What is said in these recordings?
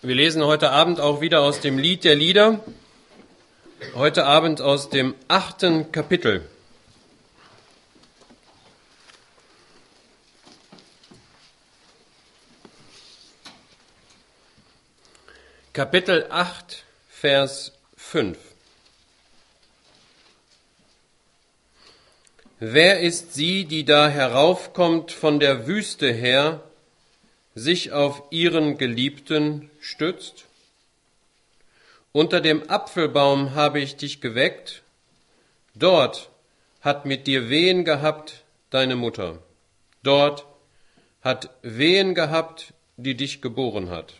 Wir lesen heute Abend auch wieder aus dem Lied der Lieder, heute Abend aus dem 8. Kapitel. Kapitel 8, Vers 5. Wer ist sie, die da heraufkommt von der Wüste her, sich auf ihren Geliebten stützt? Unter dem Apfelbaum habe ich dich geweckt, dort hat mit dir Wehen gehabt deine Mutter, dort hat Wehen gehabt, die dich geboren hat.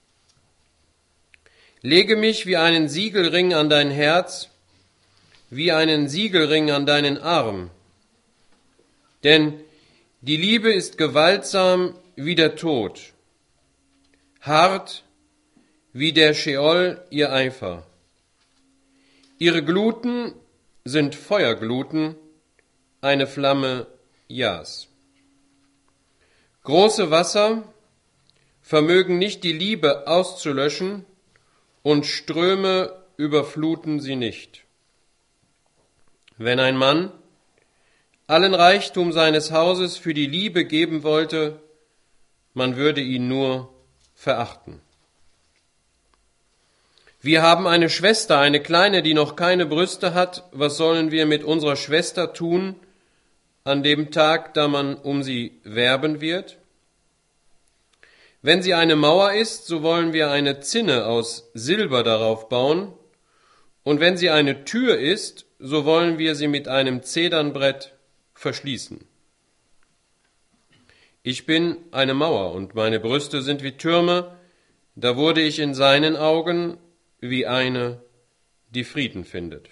Lege mich wie einen Siegelring an dein Herz, wie einen Siegelring an deinen Arm, denn die Liebe ist gewaltsam wie der Tod, hart wie der Scheol ihr Eifer. Ihre Gluten sind Feuergluten, eine Flamme Jas. Große Wasser vermögen nicht die Liebe auszulöschen, und Ströme überfluten sie nicht. Wenn ein Mann allen Reichtum seines Hauses für die Liebe geben wollte, man würde ihn nur verachten. Wir haben eine Schwester, eine Kleine, die noch keine Brüste hat. Was sollen wir mit unserer Schwester tun an dem Tag, da man um sie werben wird? Wenn sie eine Mauer ist, so wollen wir eine Zinne aus Silber darauf bauen, und wenn sie eine Tür ist, so wollen wir sie mit einem Zedernbrett verschließen. Ich bin eine Mauer, und meine Brüste sind wie Türme, da wurde ich in seinen Augen wie eine, die Frieden findet.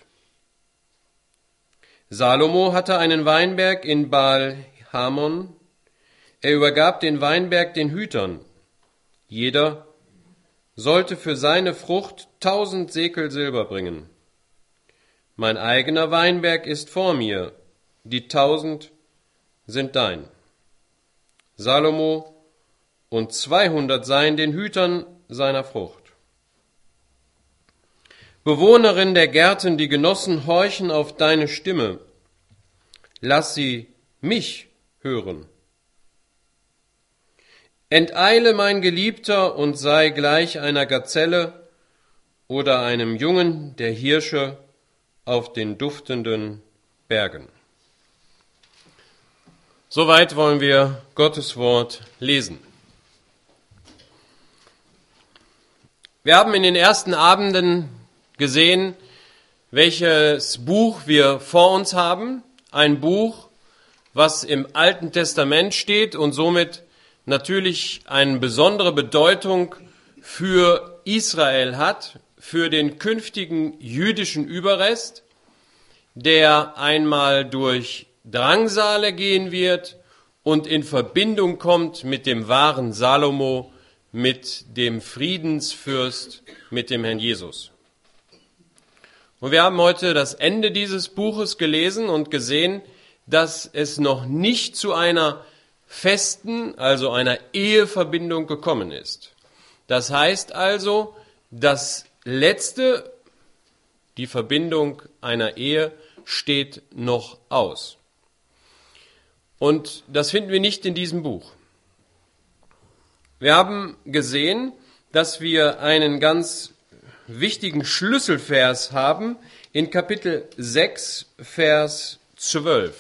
Salomo hatte einen Weinberg in Baal-Hamon. Er übergab den Weinberg den Hütern. Jeder sollte für seine Frucht 1000 Sekel Silber bringen. Mein eigener Weinberg ist vor mir, die 1000 sind dein. Salomo und 200 seien den Hütern seiner Frucht. Bewohnerin der Gärten, die Genossen horchen auf deine Stimme. Lass sie mich hören. Enteile, mein Geliebter, und sei gleich einer Gazelle oder einem Jungen der Hirsche auf den duftenden Bergen. Soweit wollen wir Gottes Wort lesen. Wir haben in den ersten Abenden gesehen, welches Buch wir vor uns haben. Ein Buch, was im Alten Testament steht und somit natürlich eine besondere Bedeutung für Israel hat, für den künftigen jüdischen Überrest, der einmal durch Drangsale gehen wird und in Verbindung kommt mit dem wahren Salomo, mit dem Friedensfürst, mit dem Herrn Jesus. Und wir haben heute das Ende dieses Buches gelesen und gesehen, dass es noch nicht zu einer festen, also einer Eheverbindung gekommen ist. Das heißt also, das Letzte, die Verbindung einer Ehe, steht noch aus. Und das finden wir nicht in diesem Buch. Wir haben gesehen, dass wir einen ganz wichtigen Schlüsselvers haben in Kapitel 6, Vers 12.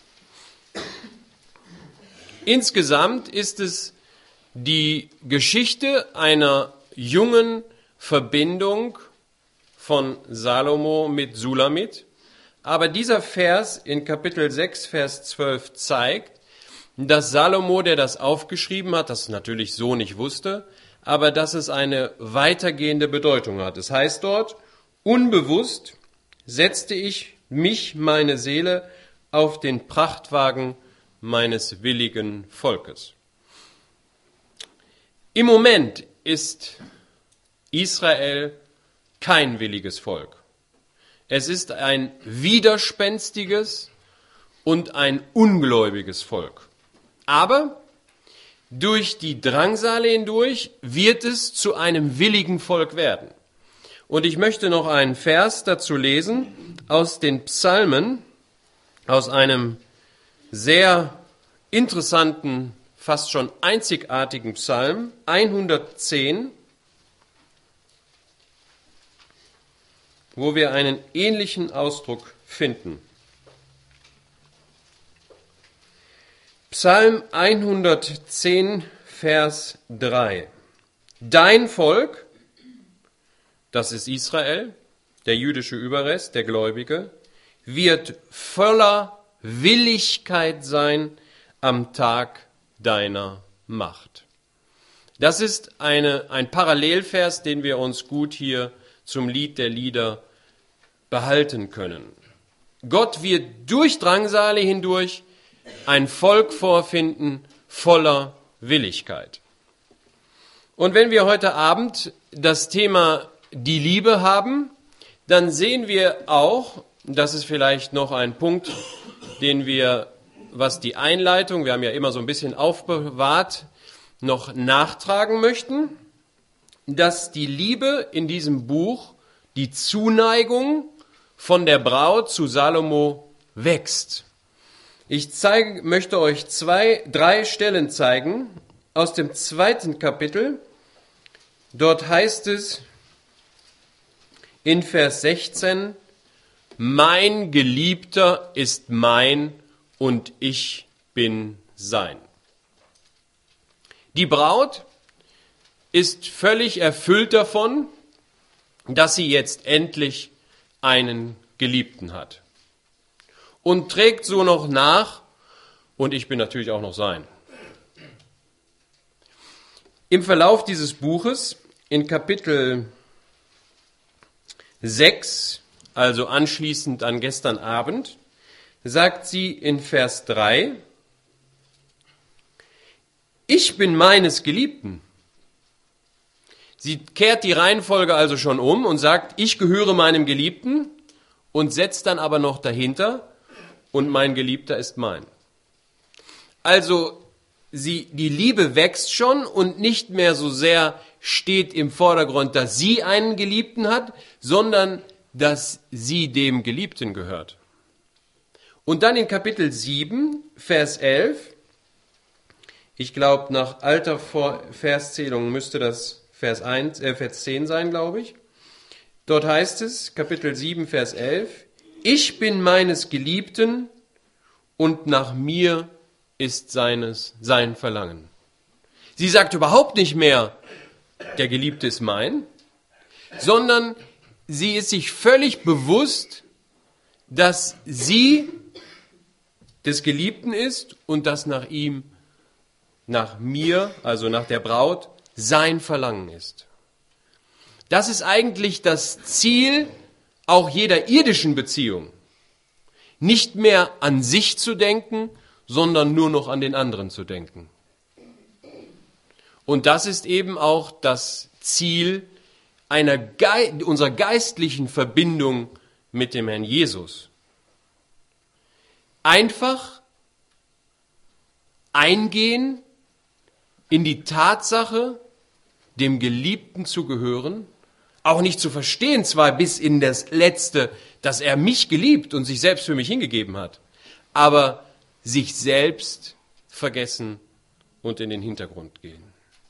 Insgesamt ist es die Geschichte einer jungen Verbindung von Salomo mit Sulamit. Aber dieser Vers in Kapitel 6, Vers 12 zeigt, dass Salomo, der das aufgeschrieben hat, das natürlich so nicht wusste, aber dass es eine weitergehende Bedeutung hat. Es heißt dort, unbewusst setzte ich mich, meine Seele, auf den Prachtwagen meines willigen Volkes. Im Moment ist Israel kein williges Volk. Es ist ein widerspenstiges und ein ungläubiges Volk. Aber durch die Drangsale hindurch wird es zu einem willigen Volk werden. Und ich möchte noch einen Vers dazu lesen aus den Psalmen, aus einem sehr interessanten, fast schon einzigartigen Psalm, 110, wo wir einen ähnlichen Ausdruck finden. Psalm 110, Vers 3. Dein Volk, das ist Israel, der jüdische Überrest, der Gläubige, wird voller Willigkeit sein am Tag deiner Macht. Das ist ein Parallelvers, den wir uns gut hier zum Lied der Lieder behalten können. Gott wird durch Drangsale hindurch ein Volk vorfinden voller Willigkeit. Und wenn wir heute Abend das Thema die Liebe haben, dann sehen wir auch, das ist vielleicht noch ein Punkt, den wir, was die Einleitung, wir haben ja immer so ein bisschen aufbewahrt, noch nachtragen möchten, dass die Liebe in diesem Buch, die Zuneigung von der Braut zu Salomo wächst. Ich möchte euch 3 Stellen zeigen aus dem 2. Kapitel. Dort heißt es in Vers 16, mein Geliebter ist mein und ich bin sein. Die Braut ist völlig erfüllt davon, dass sie jetzt endlich einen Geliebten hat. Und trägt so noch nach, und ich bin natürlich auch noch sein. Im Verlauf dieses Buches, in Kapitel 6, also anschließend an gestern Abend, sagt sie in Vers 3, ich bin meines Geliebten. Sie kehrt die Reihenfolge also schon um und sagt, ich gehöre meinem Geliebten und setzt dann aber noch dahinter, und mein Geliebter ist mein. Also die Liebe wächst schon und nicht mehr so sehr steht im Vordergrund, dass sie einen Geliebten hat, sondern dass sie dem Geliebten gehört. Und dann in Kapitel 7, Vers 11, ich glaube nach alter Verszählung müsste das Vers 10 sein, glaube ich. Dort heißt es, Kapitel 7, Vers 11, ich bin meines Geliebten und nach mir ist sein Verlangen. Sie sagt überhaupt nicht mehr, der Geliebte ist mein, sondern sie ist sich völlig bewusst, dass sie des Geliebten ist und dass nach ihm, nach mir, also nach der Braut, sein Verlangen ist. Das ist eigentlich das Ziel auch jeder irdischen Beziehung. Nicht mehr an sich zu denken, sondern nur noch an den anderen zu denken. Und das ist eben auch das Ziel unserer geistlichen Verbindung mit dem Herrn Jesus. Einfach eingehen in die Tatsache, dem Geliebten zu gehören, auch nicht zu verstehen, zwar bis in das Letzte, dass er mich geliebt und sich selbst für mich hingegeben hat, aber sich selbst vergessen und in den Hintergrund gehen.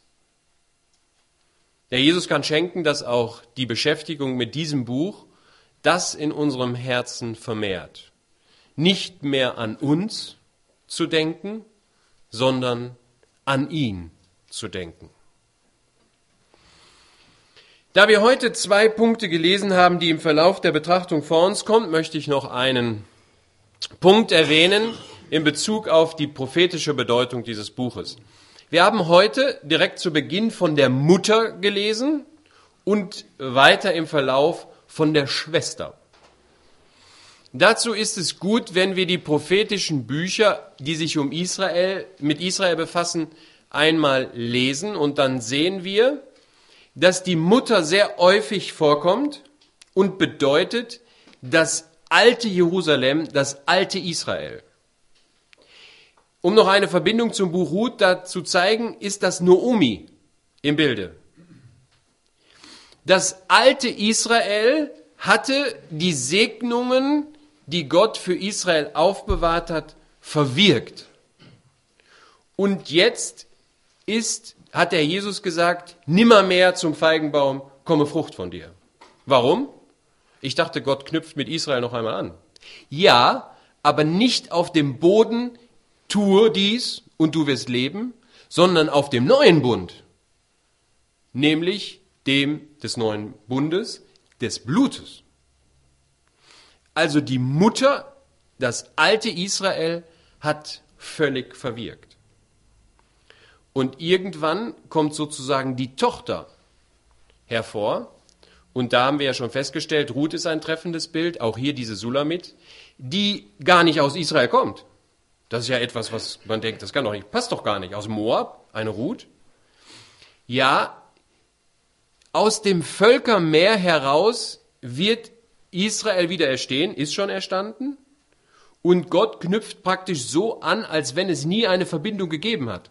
Der Jesus kann schenken, dass auch die Beschäftigung mit diesem Buch das in unserem Herzen vermehrt. Nicht mehr an uns zu denken, sondern an ihn zu denken. Da wir heute 2 Punkte gelesen haben, die im Verlauf der Betrachtung vor uns kommen, möchte ich noch einen Punkt erwähnen in Bezug auf die prophetische Bedeutung dieses Buches. Wir haben heute direkt zu Beginn von der Mutter gelesen und weiter im Verlauf von der Schwester. Dazu ist es gut, wenn wir die prophetischen Bücher, die sich mit Israel befassen, einmal lesen, und dann sehen wir, dass die Mutter sehr häufig vorkommt und bedeutet das alte Jerusalem, das alte Israel. um noch eine Verbindung zum Buch Ruth da zu zeigen, ist das Noomi im Bilde. Das alte Israel hatte die Segnungen, die Gott für Israel aufbewahrt hat, verwirkt. Und jetzt hat der Jesus gesagt, nimmermehr zum Feigenbaum komme Frucht von dir. Warum? Ich dachte, Gott knüpft mit Israel noch einmal an. Ja, aber nicht auf dem Boden, tue dies und du wirst leben, sondern auf dem neuen Bund, nämlich dem des neuen Bundes, des Blutes. Also die Mutter, das alte Israel, hat völlig verwirkt. Und irgendwann kommt sozusagen die Tochter hervor. Und da haben wir ja schon festgestellt, Ruth ist ein treffendes Bild, auch hier diese Sulamit, die gar nicht aus Israel kommt. Das ist ja etwas, was man denkt, das kann doch nicht, passt doch gar nicht. Aus Moab, eine Ruth. Ja, aus dem Völkermeer heraus wird Israel wieder erstehen, ist schon erstanden. Und Gott knüpft praktisch so an, als wenn es nie eine Verbindung gegeben hat.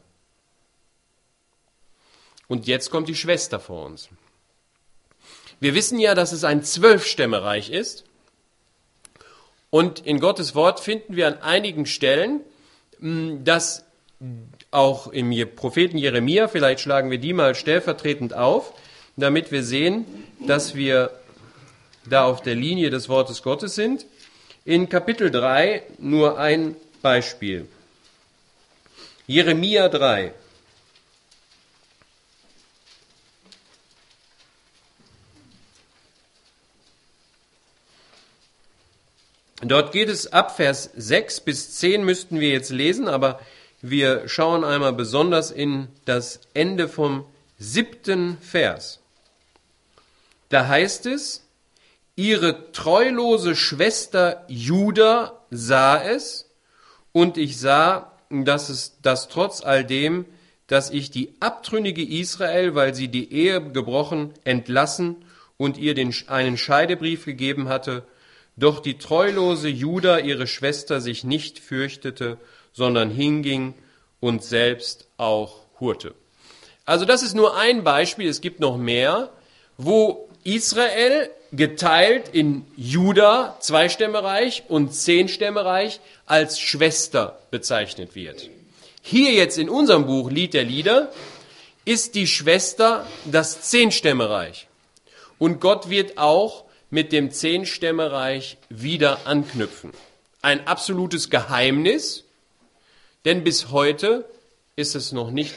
Und jetzt kommt die Schwester vor uns. Wir wissen ja, dass es ein 12-Stämmereich ist. Und in Gottes Wort finden wir an einigen Stellen, dass auch im Propheten Jeremia, vielleicht schlagen wir die mal stellvertretend auf, damit wir sehen, dass wir da auf der Linie des Wortes Gottes sind. In Kapitel 3 nur ein Beispiel. Jeremia 3. Dort geht es ab Vers 6 bis 10 müssten wir jetzt lesen, aber wir schauen einmal besonders in das Ende vom 7. Vers. Da heißt es, ihre treulose Schwester Juda sah es, und ich sah, dass trotz all dem, dass ich die abtrünnige Israel, weil sie die Ehe gebrochen, entlassen und ihr einen Scheidebrief gegeben hatte, doch die treulose Juda, ihre Schwester, sich nicht fürchtete, sondern hinging und selbst auch hurte. Also das ist nur ein Beispiel, es gibt noch mehr, wo Israel geteilt in Juda, 2-Stämmereich, und 10-Stämmereich als Schwester bezeichnet wird. Hier jetzt in unserem Buch Lied der Lieder ist die Schwester das 10-Stämmereich. Und Gott wird auch mit dem 10-Stämmereich wieder anknüpfen. Ein absolutes Geheimnis, denn bis heute ist es noch nicht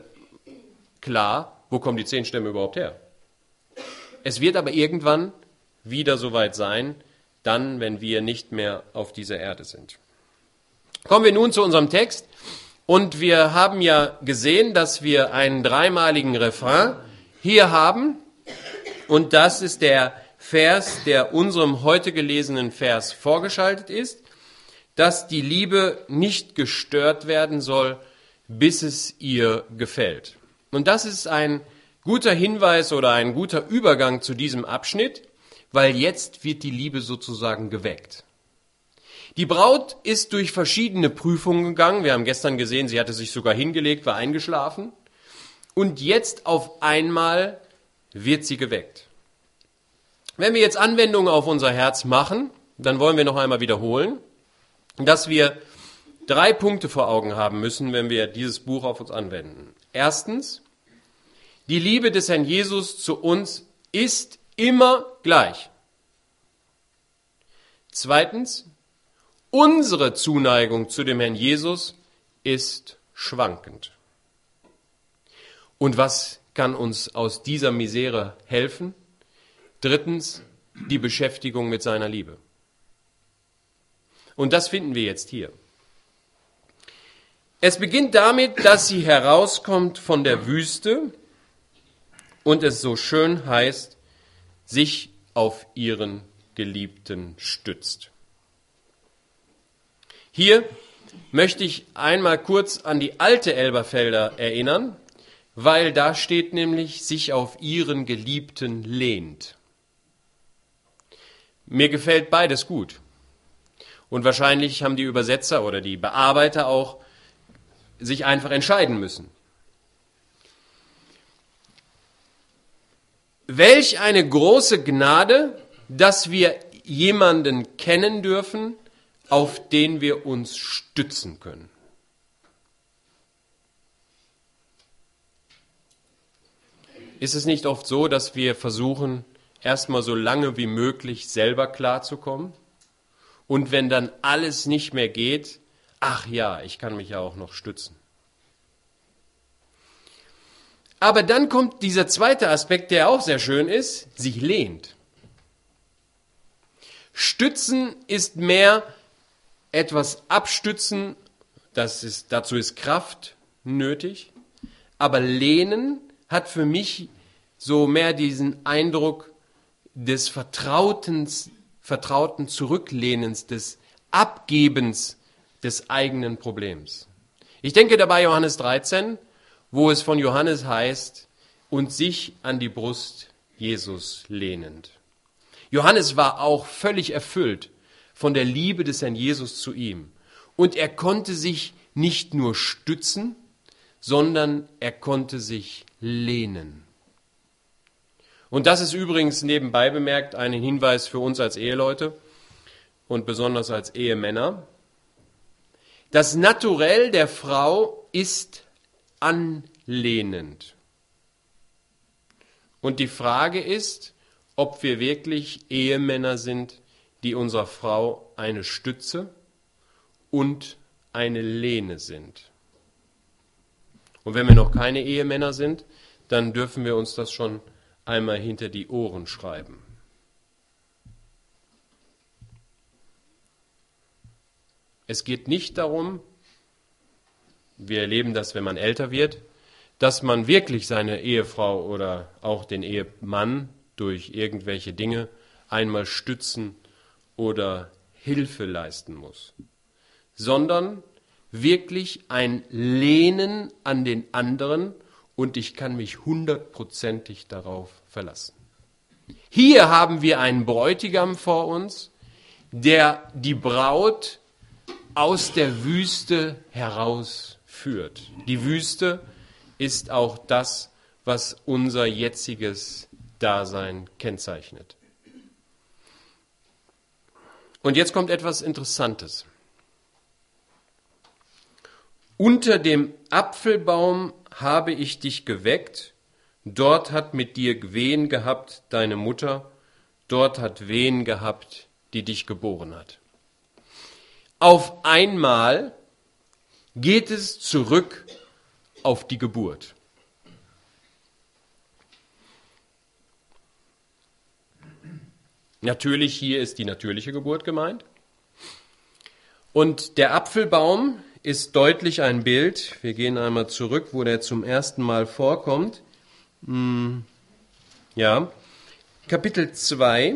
klar, wo kommen die 10 Stämme überhaupt her. Es wird aber irgendwann wieder soweit sein, dann, wenn wir nicht mehr auf dieser Erde sind. Kommen wir nun zu unserem Text. Und wir haben ja gesehen, dass wir einen dreimaligen Refrain hier haben. Und das ist der Vers, der unserem heute gelesenen Vers vorgeschaltet ist, dass die Liebe nicht gestört werden soll, bis es ihr gefällt. Und das ist ein guter Hinweis oder ein guter Übergang zu diesem Abschnitt, weil jetzt wird die Liebe sozusagen geweckt. Die Braut ist durch verschiedene Prüfungen gegangen. Wir haben gestern gesehen, sie hatte sich sogar hingelegt, war eingeschlafen. Und jetzt auf einmal wird sie geweckt. Wenn wir jetzt Anwendungen auf unser Herz machen, dann wollen wir noch einmal wiederholen, dass wir 3 Punkte vor Augen haben müssen, wenn wir dieses Buch auf uns anwenden. Erstens, die Liebe des Herrn Jesus zu uns ist immer gleich. Zweitens, unsere Zuneigung zu dem Herrn Jesus ist schwankend. Und was kann uns aus dieser Misere helfen? Drittens, die Beschäftigung mit seiner Liebe. Und das finden wir jetzt hier. Es beginnt damit, dass sie herauskommt von der Wüste und es so schön heißt, sich auf ihren Geliebten stützt. Hier möchte ich einmal kurz an die alte Elberfelder erinnern, weil da steht nämlich, sich auf ihren Geliebten lehnt. Mir gefällt beides gut. Und wahrscheinlich haben die Übersetzer oder die Bearbeiter auch sich einfach entscheiden müssen. Welch eine große Gnade, dass wir jemanden kennen dürfen, auf den wir uns stützen können. Ist es nicht oft so, dass wir versuchen, erstmal so lange wie möglich selber klarzukommen? Und wenn dann alles nicht mehr geht, ach ja, ich kann mich ja auch noch stützen. Aber dann kommt dieser zweite Aspekt, der auch sehr schön ist, sich lehnt. Stützen ist mehr etwas abstützen, dazu ist Kraft nötig, aber lehnen hat für mich so mehr diesen Eindruck des vertrauten Zurücklehnens, des Abgebens des eigenen Problems. Ich denke dabei Johannes 13, wo es von Johannes heißt, und sich an die Brust Jesus lehnend. Johannes war auch völlig erfüllt von der Liebe des Herrn Jesus zu ihm. Und er konnte sich nicht nur stützen, sondern er konnte sich lehnen. Und das ist übrigens nebenbei bemerkt ein Hinweis für uns als Eheleute und besonders als Ehemänner. Das Naturell der Frau ist anlehnend. Und die Frage ist, ob wir wirklich Ehemänner sind, die unserer Frau eine Stütze und eine Lehne sind. Und wenn wir noch keine Ehemänner sind, dann dürfen wir uns das schon einmal hinter die Ohren schreiben. Es geht nicht darum, wir erleben das, wenn man älter wird, dass man wirklich seine Ehefrau oder auch den Ehemann durch irgendwelche Dinge einmal stützen oder Hilfe leisten muss, sondern wirklich ein Lehnen an den anderen und ich kann mich 100% darauf verlassen. Hier haben wir einen Bräutigam vor uns, der die Braut aus der Wüste herausführt. Die Wüste ist auch das, was unser jetziges Dasein kennzeichnet. Und jetzt kommt etwas Interessantes. Unter dem Apfelbaum habe ich dich geweckt, dort hat mit dir Wehen gehabt deine Mutter, dort hat Wehen gehabt, die dich geboren hat. Auf einmal geht es zurück auf die Geburt. Natürlich, hier ist die natürliche Geburt gemeint. Und der Apfelbaum ist deutlich ein Bild. Wir gehen einmal zurück, wo der zum ersten Mal vorkommt. Ja, Kapitel 2.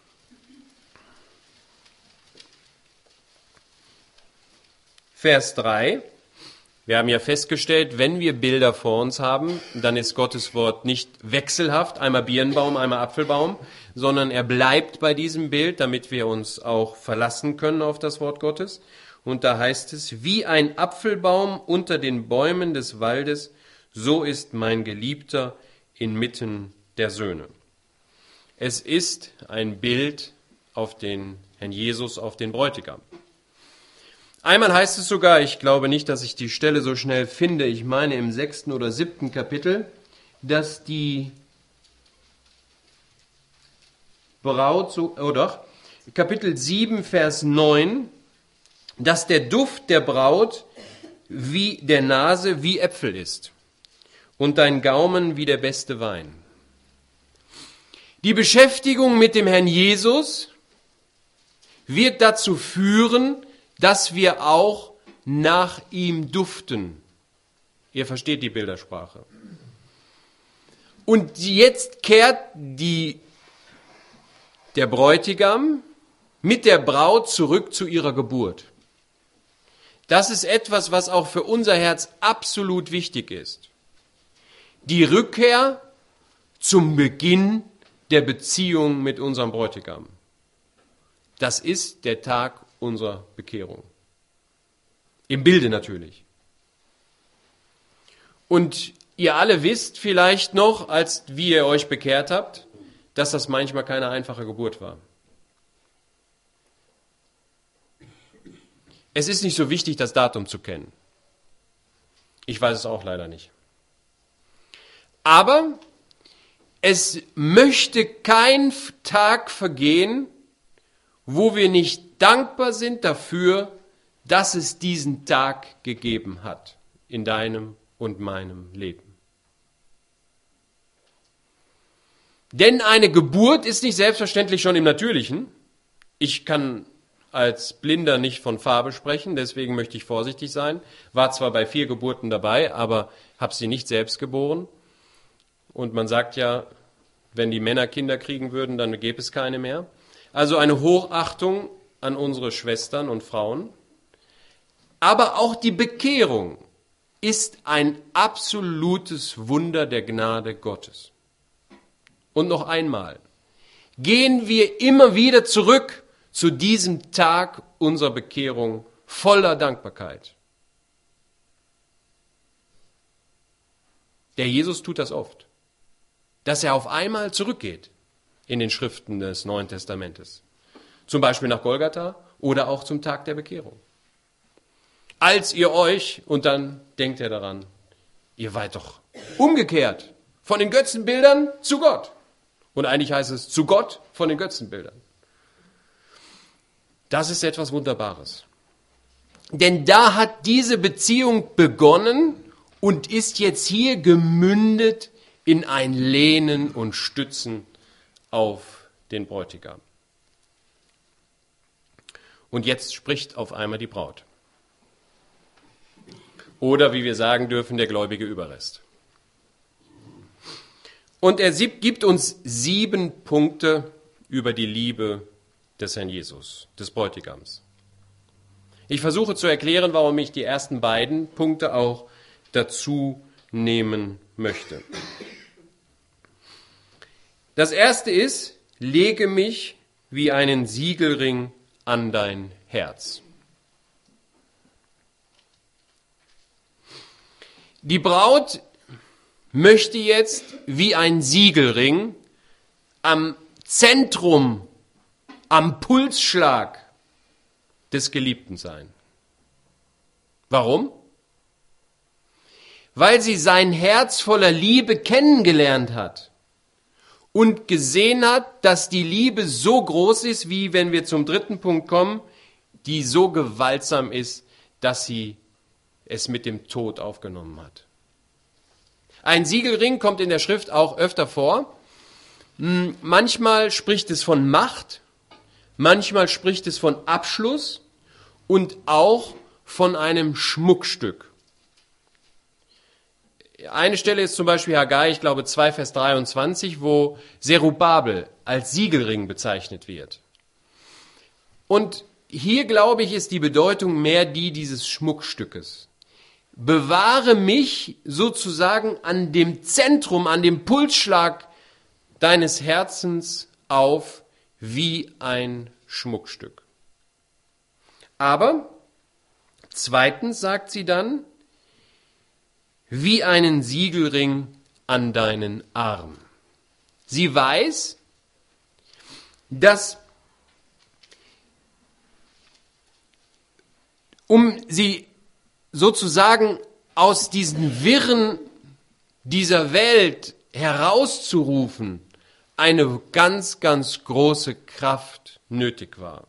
Vers 3. Wir haben ja festgestellt, wenn wir Bilder vor uns haben, dann ist Gottes Wort nicht wechselhaft, einmal Birnbaum, einmal Apfelbaum, sondern er bleibt bei diesem Bild, damit wir uns auch verlassen können auf das Wort Gottes. Und da heißt es, wie ein Apfelbaum unter den Bäumen des Waldes, so ist mein Geliebter inmitten der Söhne. Es ist ein Bild auf den Herrn Jesus, auf den Bräutigam. Einmal heißt es sogar, ich glaube nicht, dass ich die Stelle so schnell finde, ich meine im 6. oder 7. Kapitel, dass die Braut, Kapitel 7, Vers 9, dass der Duft der Braut wie der Nase wie Äpfel ist und dein Gaumen wie der beste Wein. Die Beschäftigung mit dem Herrn Jesus wird dazu führen, dass wir auch nach ihm duften. Ihr versteht die Bildersprache. Und jetzt kehrt der Bräutigam mit der Braut zurück zu ihrer Geburt. Das ist etwas, was auch für unser Herz absolut wichtig ist. Die Rückkehr zum Beginn der Beziehung mit unserem Bräutigam. Das ist der Tag unserer Bekehrung. Im Bilde natürlich. Und ihr alle wisst vielleicht noch, als wie ihr euch bekehrt habt, dass das manchmal keine einfache Geburt war. Es ist nicht so wichtig, das Datum zu kennen. Ich weiß es auch leider nicht. Aber es möchte kein Tag vergehen, wo wir nicht dankbar sind dafür, dass es diesen Tag gegeben hat in deinem und meinem Leben. Denn eine Geburt ist nicht selbstverständlich schon im Natürlichen. Ich kann als Blinder nicht von Farbe sprechen, deswegen möchte ich vorsichtig sein. War zwar bei 4 Geburten dabei, aber habe sie nicht selbst geboren. Und man sagt ja, wenn die Männer Kinder kriegen würden, dann gäbe es keine mehr. Also eine Hochachtung an unsere Schwestern und Frauen. Aber auch die Bekehrung ist ein absolutes Wunder der Gnade Gottes. Und noch einmal, gehen wir immer wieder zurück zu diesem Tag unserer Bekehrung voller Dankbarkeit. Der Jesus tut das oft, dass er auf einmal zurückgeht in den Schriften des Neuen Testamentes. Zum Beispiel nach Golgatha oder auch zum Tag der Bekehrung. Als ihr euch, und dann denkt er daran, ihr wart doch umgekehrt von den Götzenbildern zu Gott. Und eigentlich heißt es zu Gott von den Götzenbildern. Das ist etwas Wunderbares. Denn da hat diese Beziehung begonnen und ist jetzt hier gemündet in ein Lehnen und Stützen auf den Bräutigam. Und jetzt spricht auf einmal die Braut. Oder wie wir sagen dürfen, der gläubige Überrest. Und er gibt uns 7 Punkte über die Liebe des Herrn Jesus, des Bräutigams. Ich versuche zu erklären, warum ich die ersten beiden Punkte auch dazu nehmen möchte. Das erste ist, lege mich wie einen Siegelring an dein Herz. Die Braut möchte jetzt wie ein Siegelring am Zentrum, am Pulsschlag des Geliebten sein. Warum? Weil sie sein Herz voller Liebe kennengelernt hat und gesehen hat, dass die Liebe so groß ist, wie wenn wir zum 3. Punkt kommen, die so gewaltsam ist, dass sie es mit dem Tod aufgenommen hat. Ein Siegelring kommt in der Schrift auch öfter vor. Manchmal spricht es von Macht, manchmal spricht es von Abschluss und auch von einem Schmuckstück. Eine Stelle ist zum Beispiel Haggai, ich glaube 2, Vers 23, wo Zerubabel als Siegelring bezeichnet wird. Und hier, glaube ich, ist die Bedeutung mehr die dieses Schmuckstückes. Bewahre mich sozusagen an dem Zentrum, an dem Pulsschlag deines Herzens auf wie ein Schmuckstück. Aber zweitens sagt sie dann, wie einen Siegelring an deinen Arm. Sie weiß, dass um sie sozusagen aus diesen Wirren dieser Welt herauszurufen, eine ganz, ganz große Kraft nötig war.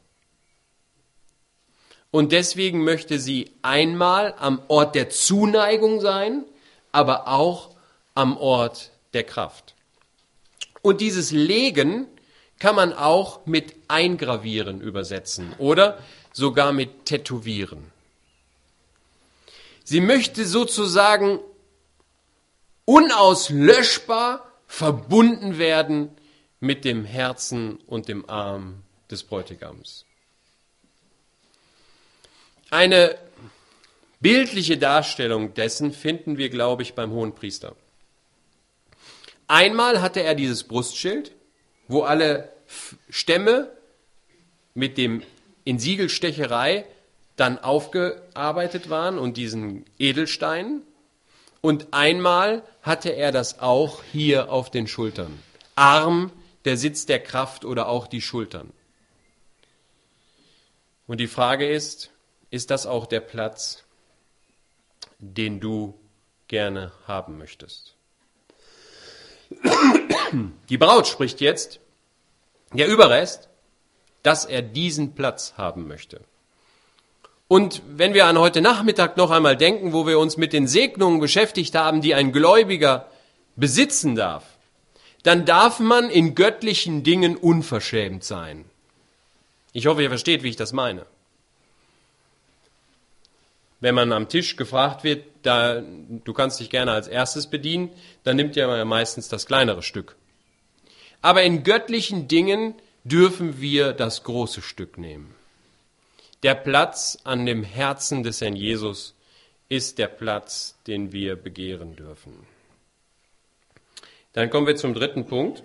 Und deswegen möchte sie einmal am Ort der Zuneigung sein, aber auch am Ort der Kraft. Und dieses Legen kann man auch mit Eingravieren übersetzen oder sogar mit Tätowieren. Sie möchte sozusagen unauslöschbar verbunden werden mit dem Herzen und dem Arm des Bräutigams. Eine bildliche Darstellung dessen finden wir, glaube ich, beim Hohenpriester. Einmal hatte er dieses Brustschild, wo alle Stämme mit dem in Siegelstecherei dann aufgearbeitet waren und diesen Edelsteinen. Und einmal hatte er das auch hier auf den Schultern. Arm, der Sitz der Kraft oder auch die Schultern. Und die Frage ist das auch der Platz, den du gerne haben möchtest? Die Braut spricht jetzt, der Überrest, dass er diesen Platz haben möchte. Und wenn wir an heute Nachmittag noch einmal denken, wo wir uns mit den Segnungen beschäftigt haben, die ein Gläubiger besitzen darf, dann darf man in göttlichen Dingen unverschämt sein. Ich hoffe, ihr versteht, wie ich das meine. Wenn man am Tisch gefragt wird, du kannst dich gerne als erstes bedienen, dann nimmt ja meistens das kleinere Stück. Aber in göttlichen Dingen dürfen wir das große Stück nehmen. Der Platz an dem Herzen des Herrn Jesus ist der Platz, den wir begehren dürfen. Dann kommen wir zum dritten Punkt.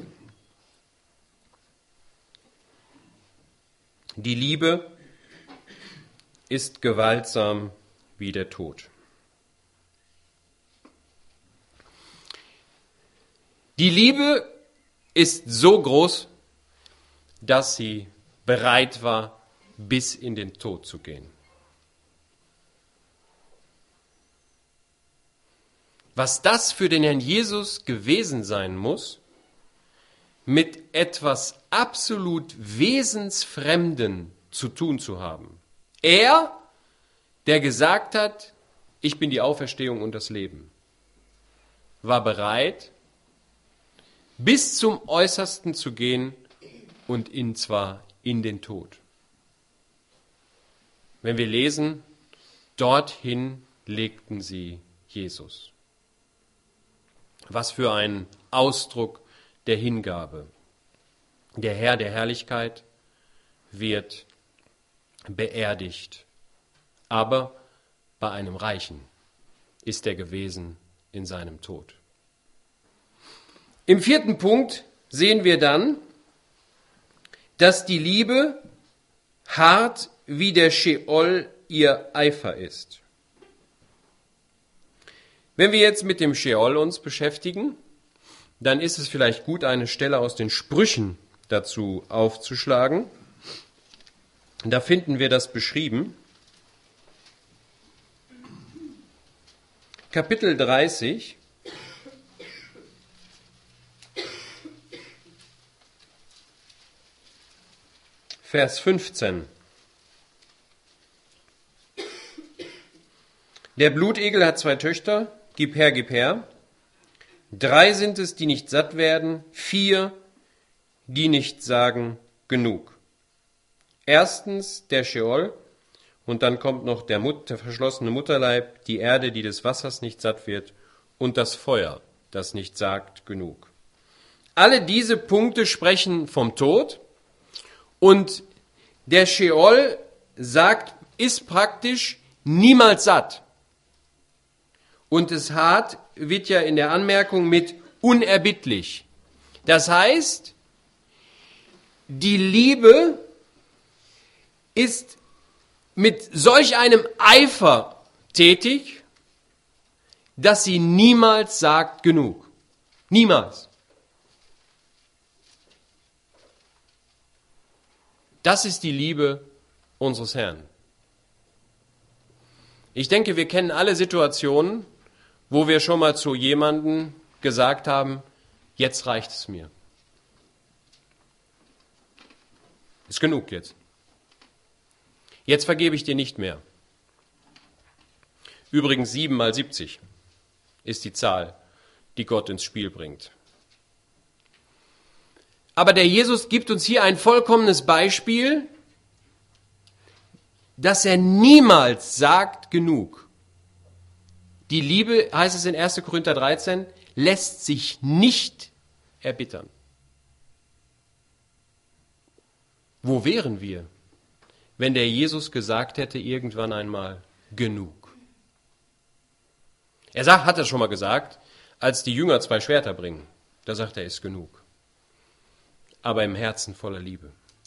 Die Liebe ist gewaltsam wie der Tod. Die Liebe ist so groß, dass sie bereit war, bis in den Tod zu gehen. Was das für den Herrn Jesus gewesen sein muss, mit etwas absolut Wesensfremden zu tun zu haben. Er, der gesagt hat, ich bin die Auferstehung und das Leben, war bereit, bis zum Äußersten zu gehen und zwar in den Tod. Wenn wir lesen, dorthin legten sie Jesus. Was für ein Ausdruck der Hingabe. Der Herr der Herrlichkeit wird beerdigt. Aber bei einem Reichen ist er gewesen in seinem Tod. Im vierten Punkt sehen wir dann, dass die Liebe hart wie der Scheol ihr Eifer ist. Wenn wir jetzt mit dem Scheol uns beschäftigen, dann ist es vielleicht gut, eine Stelle aus den Sprüchen dazu aufzuschlagen. Da finden wir das beschrieben. Kapitel 30. Vers 15. Der Blutegel hat 2 Töchter, gib her, gib her. 3 sind es, die nicht satt werden, 4, die nicht sagen, genug. Erstens der Scheol und dann kommt noch der verschlossene Mutterleib, die Erde, die des Wassers nicht satt wird und das Feuer, das nicht sagt, genug. Alle diese Punkte sprechen vom Tod und der Scheol ist praktisch niemals satt. Und das Hart wird ja in der Anmerkung mit unerbittlich. Das heißt, die Liebe ist mit solch einem Eifer tätig, dass sie niemals sagt genug. Niemals. Das ist die Liebe unseres Herrn. Ich denke, wir kennen alle Situationen, wo wir schon mal zu jemandem gesagt haben, jetzt reicht es mir. Ist genug jetzt. Jetzt vergebe ich dir nicht mehr. Übrigens 7 mal 70 ist die Zahl, die Gott ins Spiel bringt. Aber der Jesus gibt uns hier ein vollkommenes Beispiel, dass er niemals sagt genug. Die Liebe, heißt es in 1. Korinther 13, lässt sich nicht erbittern. Wo wären wir, wenn der Jesus gesagt hätte irgendwann einmal genug? Hat er schon mal gesagt, als die Jünger 2 Schwerter bringen, da sagt er, ist genug. Aber im Herzen voller Liebe.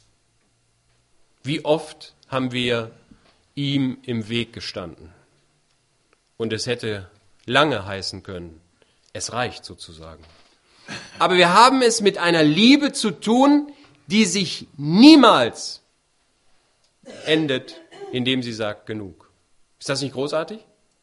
Wie oft haben wir ihm im Weg gestanden und es hätte lange heißen können. Es reicht sozusagen. Aber wir haben es mit einer Liebe zu tun, die sich niemals endet, indem sie sagt, genug. Ist das nicht großartig?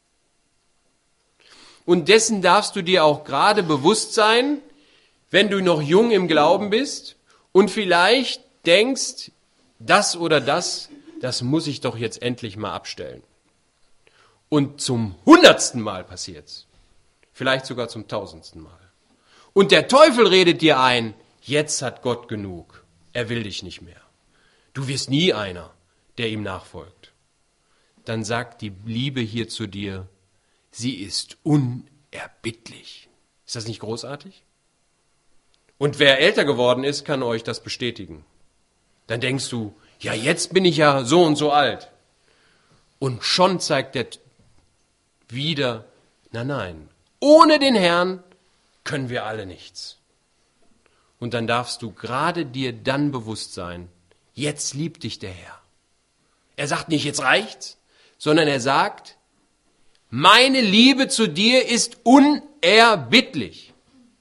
Und dessen darfst du dir auch gerade bewusst sein, wenn du noch jung im Glauben bist und vielleicht denkst, das oder das muss ich doch jetzt endlich mal abstellen. Und zum 100. Mal passiert's. Vielleicht sogar zum 1000. Mal. Und der Teufel redet dir ein, jetzt hat Gott genug. Er will dich nicht mehr. Du wirst nie einer, der ihm nachfolgt. Dann sagt die Liebe hier zu dir, sie ist unerbittlich. Ist das nicht großartig? Und wer älter geworden ist, kann euch das bestätigen. Dann denkst du, ja, jetzt bin ich ja so und so alt. Und schon zeigt der wieder, nein, ohne den Herrn können wir alle nichts. Und dann darfst du gerade dir dann bewusst sein, jetzt liebt dich der Herr. Er sagt nicht, jetzt reicht's, sondern er sagt, meine Liebe zu dir ist unerbittlich.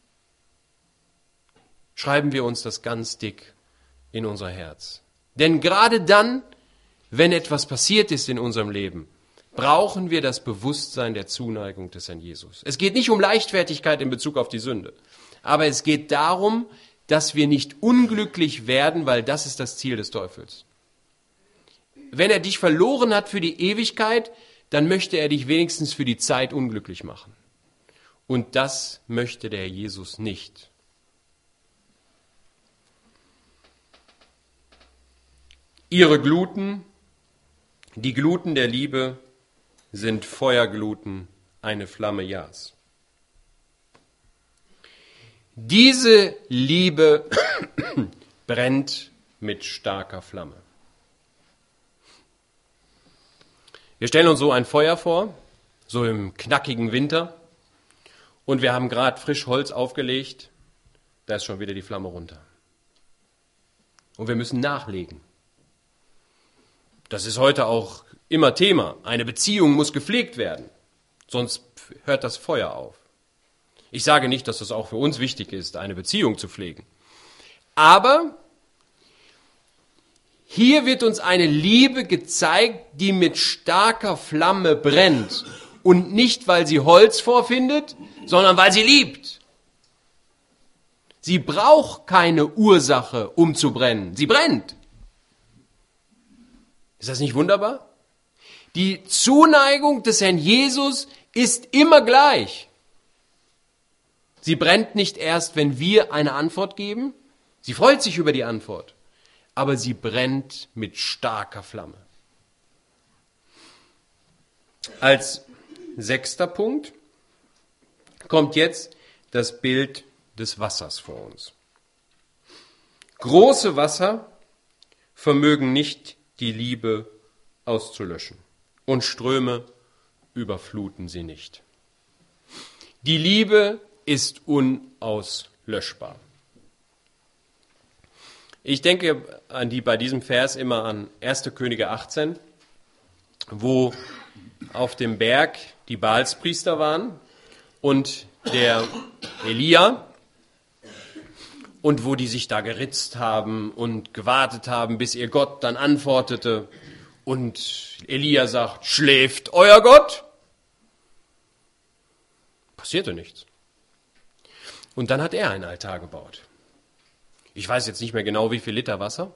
Schreiben wir uns das ganz dick in unser Herz. Denn gerade dann, wenn etwas passiert ist in unserem Leben, brauchen wir das Bewusstsein der Zuneigung des Herrn Jesus. Es geht nicht um Leichtfertigkeit in Bezug auf die Sünde, aber es geht darum, dass wir nicht unglücklich werden, weil das ist das Ziel des Teufels. Wenn er dich verloren hat für die Ewigkeit, dann möchte er dich wenigstens für die Zeit unglücklich machen. Und das möchte der Herr Jesus nicht. Ihre Gluten, die Gluten der Liebe, sind Feuergluten, eine Flamme Jahrs. Diese Liebe brennt mit starker Flamme. Wir stellen uns so ein Feuer vor, so im knackigen Winter, und wir haben gerade frisch Holz aufgelegt, da ist schon wieder die Flamme runter. Und wir müssen nachlegen. Das ist heute auch immer Thema. Eine Beziehung muss gepflegt werden, sonst hört das Feuer auf. Ich sage nicht, dass es auch für uns wichtig ist, eine Beziehung zu pflegen. Aber hier wird uns eine Liebe gezeigt, die mit starker Flamme brennt. Und nicht, weil sie Holz vorfindet, sondern weil sie liebt. Sie braucht keine Ursache, um zu brennen. Sie brennt. Ist das nicht wunderbar? Die Zuneigung des Herrn Jesus ist immer gleich. Sie brennt nicht erst, wenn wir eine Antwort geben. Sie freut sich über die Antwort. Aber sie brennt mit starker Flamme. Als 6. Punkt kommt jetzt das Bild des Wassers vor uns. Große Wasser vermögen nicht die Liebe auszulöschen und Ströme überfluten sie nicht. Die Liebe ist unauslöschbar. Ich denke bei diesem Vers immer an 1. Könige 18, wo auf dem Berg die Baalspriester waren und der Elia und wo die sich da geritzt haben und gewartet haben, bis ihr Gott dann antwortete und Elia sagt, schläft euer Gott? Passierte nichts. Und dann hat er einen Altar gebaut. Ich weiß jetzt nicht mehr genau, wie viel Liter Wasser,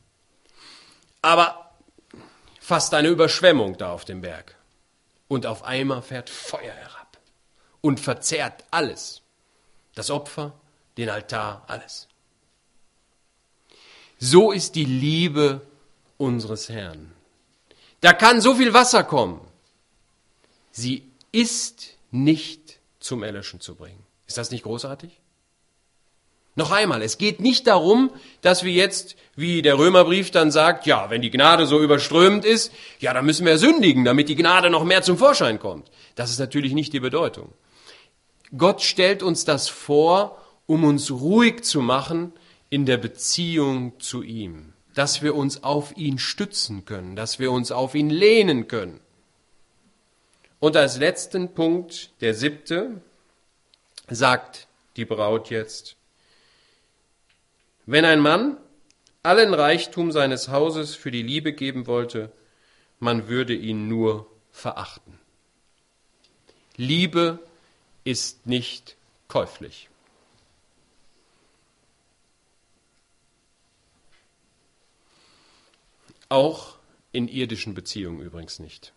aber fast eine Überschwemmung da auf dem Berg. Und auf einmal fährt Feuer herab und verzehrt alles. Das Opfer, den Altar, alles. So ist die Liebe unseres Herrn. Da kann so viel Wasser kommen. Sie ist nicht zum Erlöschen zu bringen. Ist das nicht großartig? Noch einmal, es geht nicht darum, dass wir jetzt, wie der Römerbrief dann sagt, ja, wenn die Gnade so überströmend ist, ja, dann müssen wir sündigen, damit die Gnade noch mehr zum Vorschein kommt. Das ist natürlich nicht die Bedeutung. Gott stellt uns das vor, um uns ruhig zu machen in der Beziehung zu ihm, dass wir uns auf ihn stützen können, dass wir uns auf ihn lehnen können. Und als letzten Punkt, der 7., sagt die Braut jetzt: Wenn ein Mann allen Reichtum seines Hauses für die Liebe geben wollte, man würde ihn nur verachten. Liebe ist nicht käuflich. Auch in irdischen Beziehungen übrigens nicht.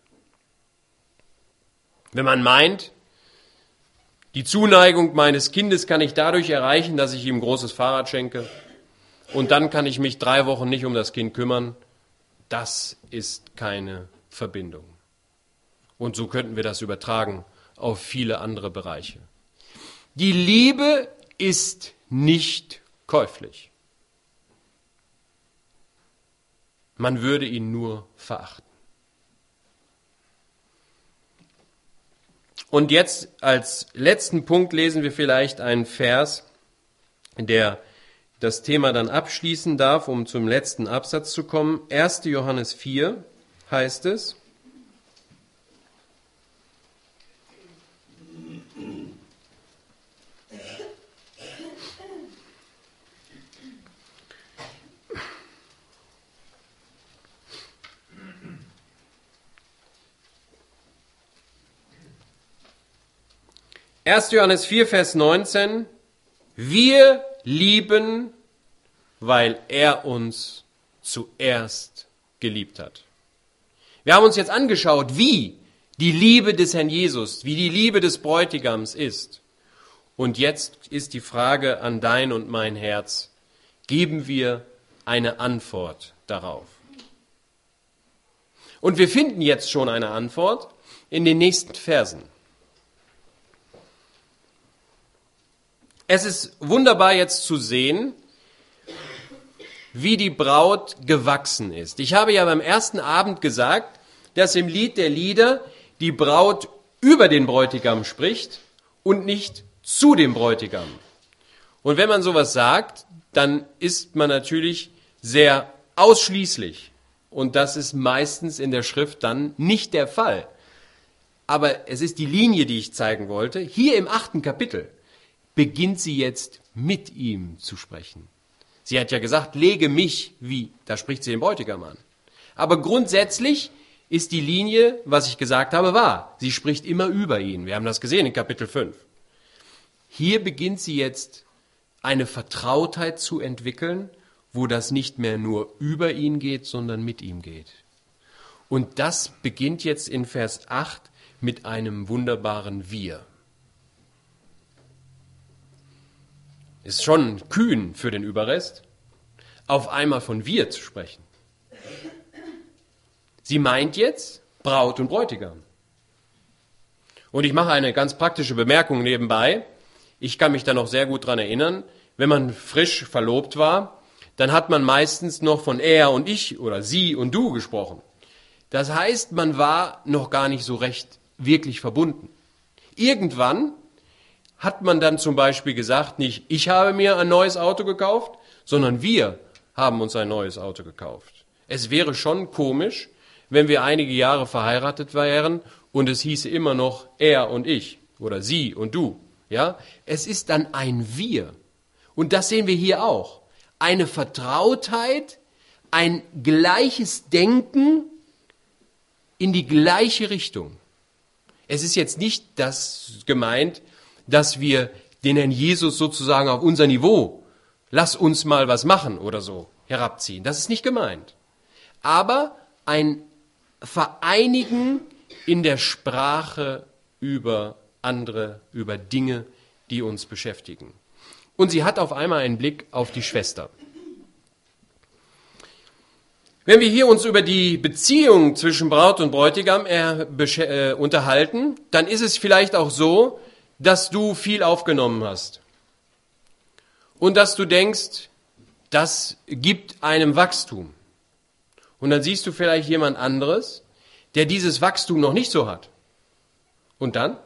Wenn man meint, die Zuneigung meines Kindes kann ich dadurch erreichen, dass ich ihm ein großes Fahrrad schenke und dann kann ich mich 3 Wochen nicht um das Kind kümmern, das ist keine Verbindung. Und so könnten wir das übertragen auf viele andere Bereiche. Die Liebe ist nicht käuflich. Man würde ihn nur verachten. Und jetzt als letzten Punkt lesen wir vielleicht einen Vers, der das Thema dann abschließen darf, um zum letzten Absatz zu kommen. 1. Johannes 4 heißt es: Johannes 4, Vers 19: Wir lieben, weil er uns zuerst geliebt hat. Wir haben uns jetzt angeschaut, wie die Liebe des Herrn Jesus, wie die Liebe des Bräutigams ist. Und jetzt ist die Frage an dein und mein Herz: Geben wir eine Antwort darauf? Und wir finden jetzt schon eine Antwort in den nächsten Versen. Es ist wunderbar jetzt zu sehen, wie die Braut gewachsen ist. Ich habe ja beim ersten Abend gesagt, dass im Lied der Lieder die Braut über den Bräutigam spricht und nicht zu dem Bräutigam. Und wenn man sowas sagt, dann ist man natürlich sehr ausschließlich. Und das ist meistens in der Schrift dann nicht der Fall. Aber es ist die Linie, die ich zeigen wollte. Hier im 8. Kapitel beginnt sie jetzt mit ihm zu sprechen. Sie hat ja gesagt, lege mich wie, da spricht sie den Bräutigam an. Aber grundsätzlich ist die Linie, was ich gesagt habe, wahr. Sie spricht immer über ihn. Wir haben das gesehen in Kapitel 5. Hier beginnt sie jetzt eine Vertrautheit zu entwickeln, wo das nicht mehr nur über ihn geht, sondern mit ihm geht. Und das beginnt jetzt in Vers 8 mit einem wunderbaren Wir. Ist schon kühn für den Überrest, auf einmal von wir zu sprechen. Sie meint jetzt Braut und Bräutigam. Und ich mache eine ganz praktische Bemerkung nebenbei. Ich kann mich da noch sehr gut dran erinnern, wenn man frisch verlobt war, dann hat man meistens noch von er und ich oder sie und du gesprochen. Das heißt, man war noch gar nicht so recht wirklich verbunden. Irgendwann hat man dann zum Beispiel gesagt, nicht ich habe mir ein neues Auto gekauft, sondern wir haben uns ein neues Auto gekauft. Es wäre schon komisch, wenn wir einige Jahre verheiratet wären und es hieße immer noch er und ich oder sie und du. Ja, es ist dann ein Wir. Und das sehen wir hier auch. Eine Vertrautheit, ein gleiches Denken in die gleiche Richtung. Es ist jetzt nicht das gemeint, dass wir den Herrn Jesus sozusagen auf unser Niveau, lass uns mal was machen oder so, herabziehen. Das ist nicht gemeint. Aber ein Vereinigen in der Sprache über andere, über Dinge, die uns beschäftigen. Und sie hat auf einmal einen Blick auf die Schwester. Wenn wir hier uns über die Beziehung zwischen Braut und Bräutigam unterhalten, dann ist es vielleicht auch so, dass du viel aufgenommen hast und dass du denkst, das gibt einem Wachstum. Und dann siehst du vielleicht jemand anderes, der dieses Wachstum noch nicht so hat. Und dann?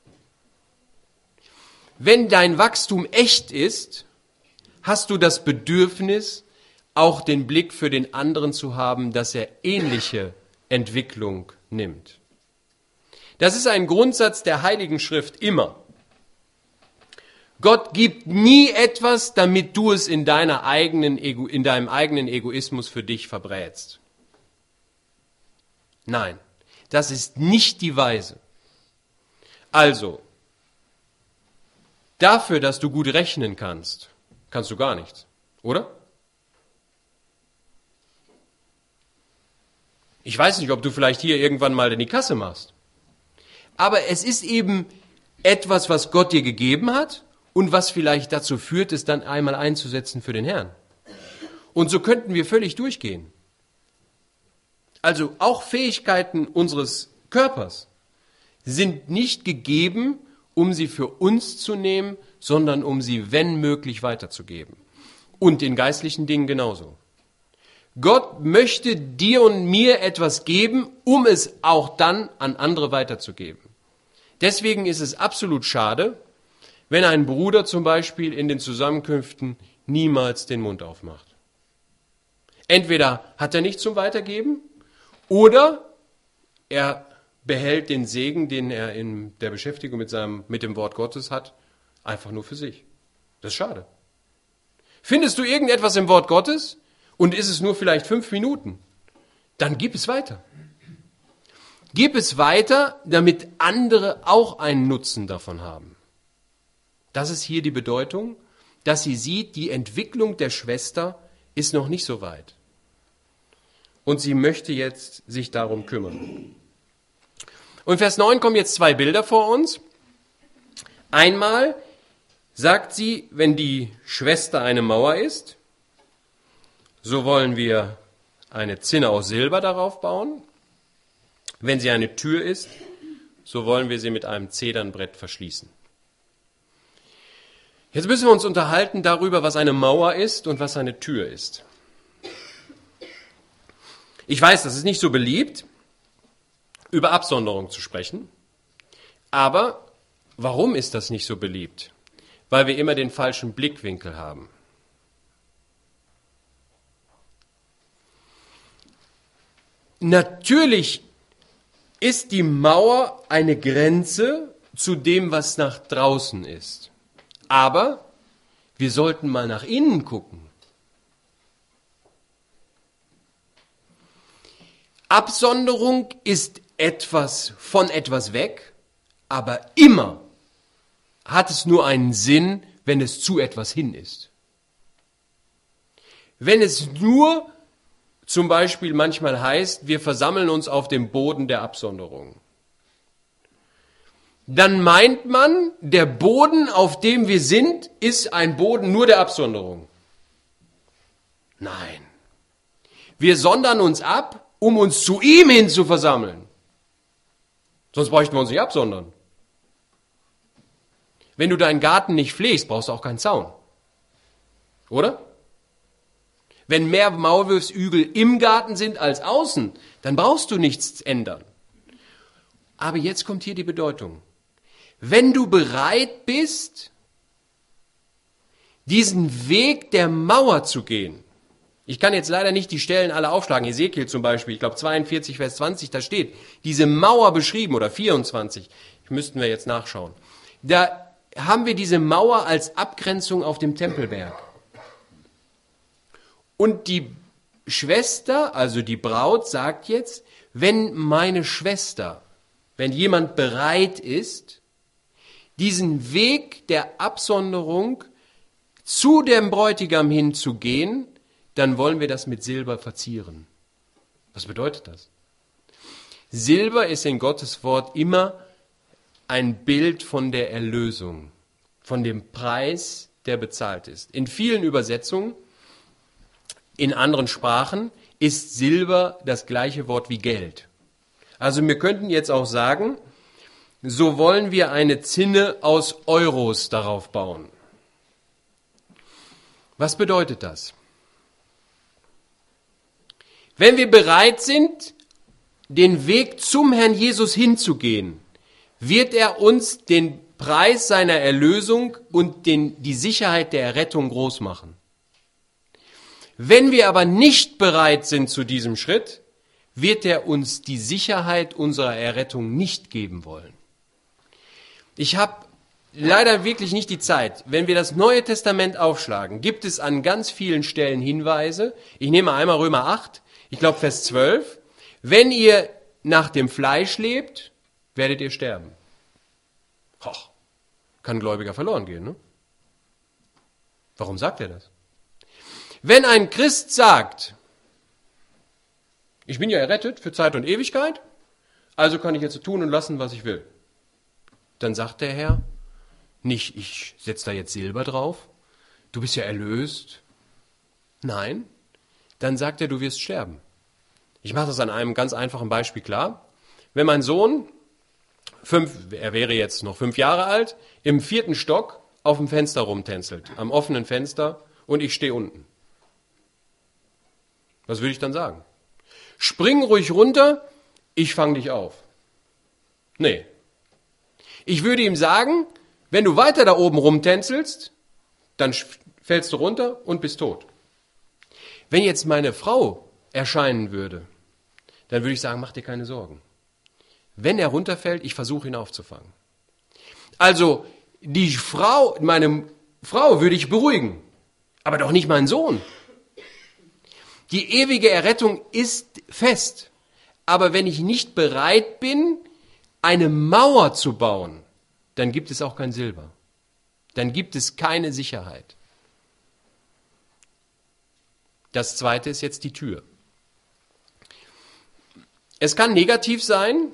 Wenn dein Wachstum echt ist, hast du das Bedürfnis, auch den Blick für den anderen zu haben, dass er ähnliche Entwicklung nimmt. Das ist ein Grundsatz der Heiligen Schrift immer. Gott gibt nie etwas, damit du es in deinem eigenen Egoismus für dich verbrätst. Nein, das ist nicht die Weise. Also, dafür, dass du gut rechnen kannst, kannst du gar nichts, oder? Ich weiß nicht, ob du vielleicht hier irgendwann mal in die Kasse machst. Aber es ist eben etwas, was Gott dir gegeben hat und was vielleicht dazu führt, es dann einmal einzusetzen für den Herrn. Und so könnten wir völlig durchgehen. Also auch Fähigkeiten unseres Körpers sind nicht gegeben, um sie für uns zu nehmen, sondern um sie, wenn möglich, weiterzugeben. Und in geistlichen Dingen genauso. Gott möchte dir und mir etwas geben, um es auch dann an andere weiterzugeben. Deswegen ist es absolut schade, wenn ein Bruder zum Beispiel in den Zusammenkünften niemals den Mund aufmacht. Entweder hat er nichts zum Weitergeben oder er behält den Segen, den er in der Beschäftigung mit dem Wort Gottes hat, einfach nur für sich. Das ist schade. Findest du irgendetwas im Wort Gottes und ist es nur vielleicht 5 Minuten, dann gib es weiter. Gib es weiter, damit andere auch einen Nutzen davon haben. Das ist hier die Bedeutung, dass sie sieht, die Entwicklung der Schwester ist noch nicht so weit. Und sie möchte jetzt sich darum kümmern. Und in Vers 9 kommen jetzt 2 Bilder vor uns. Einmal sagt sie, wenn die Schwester eine Mauer ist, so wollen wir eine Zinne aus Silber darauf bauen. Wenn sie eine Tür ist, so wollen wir sie mit einem Zedernbrett verschließen. Jetzt müssen wir uns unterhalten darüber, was eine Mauer ist und was eine Tür ist. Ich weiß, das ist nicht so beliebt, über Absonderung zu sprechen. Aber warum ist das nicht so beliebt? Weil wir immer den falschen Blickwinkel haben. Natürlich ist die Mauer eine Grenze zu dem, was nach draußen ist. Aber wir sollten mal nach innen gucken. Absonderung ist etwas von etwas weg, aber immer hat es nur einen Sinn, wenn es zu etwas hin ist. Wenn es nur zum Beispiel manchmal heißt, wir versammeln uns auf dem Boden der Absonderung, dann meint man, der Boden, auf dem wir sind, ist ein Boden nur der Absonderung. Nein. Wir sondern uns ab, um uns zu ihm hin zu versammeln. Sonst bräuchten wir uns nicht absondern. Wenn du deinen Garten nicht pflegst, brauchst du auch keinen Zaun. Oder? Wenn mehr Maulwurfshügel im Garten sind als außen, dann brauchst du nichts ändern. Aber jetzt kommt hier die Bedeutung. Wenn du bereit bist, diesen Weg der Mauer zu gehen, ich kann jetzt leider nicht die Stellen alle aufschlagen, Ezekiel zum Beispiel, ich glaube 42, Vers 20, da steht diese Mauer beschrieben, oder 24, müssten wir jetzt nachschauen. Da haben wir diese Mauer als Abgrenzung auf dem Tempelberg. Und die Schwester, also die Braut, sagt jetzt, wenn meine Schwester, wenn jemand bereit ist, diesen Weg der Absonderung zu dem Bräutigam hinzugehen, dann wollen wir das mit Silber verzieren. Was bedeutet das? Silber ist in Gottes Wort immer ein Bild von der Erlösung, von dem Preis, der bezahlt ist. In vielen Übersetzungen, in anderen Sprachen, ist Silber das gleiche Wort wie Geld. Also wir könnten jetzt auch sagen, so wollen wir eine Zinne aus Euros darauf bauen. Was bedeutet das? Wenn wir bereit sind, den Weg zum Herrn Jesus hinzugehen, wird er uns den Preis seiner Erlösung und die Sicherheit der Errettung groß machen. Wenn wir aber nicht bereit sind zu diesem Schritt, wird er uns die Sicherheit unserer Errettung nicht geben wollen. Ich habe leider wirklich nicht die Zeit. Wenn wir das Neue Testament aufschlagen, gibt es an ganz vielen Stellen Hinweise. Ich nehme einmal Römer 8, ich glaube Vers 12. Wenn ihr nach dem Fleisch lebt, werdet ihr sterben. Hoch, kann ein Gläubiger verloren gehen, ne? Warum sagt er das? Wenn ein Christ sagt, ich bin ja errettet für Zeit und Ewigkeit, also kann ich jetzt tun und lassen, was ich will, dann sagt der Herr, nicht, ich setze da jetzt Silber drauf, du bist ja erlöst. Nein, dann sagt er, du wirst sterben. Ich mache das an einem ganz einfachen Beispiel klar. Wenn mein Sohn, er wäre jetzt noch 5 Jahre alt, im 4. Stock auf dem Fenster rumtänzelt, am offenen Fenster, und ich stehe unten. Was würde ich dann sagen? Spring ruhig runter, ich fange dich auf. Nee. Ich würde ihm sagen, wenn du weiter da oben rumtänzelst, dann fällst du runter und bist tot. Wenn jetzt meine Frau erscheinen würde, dann würde ich sagen, mach dir keine Sorgen. Wenn er runterfällt, ich versuche ihn aufzufangen. Also meine Frau würde ich beruhigen, aber doch nicht meinen Sohn. Die ewige Errettung ist fest. Aber wenn ich nicht bereit bin, eine Mauer zu bauen, dann gibt es auch kein Silber. Dann gibt es keine Sicherheit. Das zweite ist jetzt die Tür. Es kann negativ sein,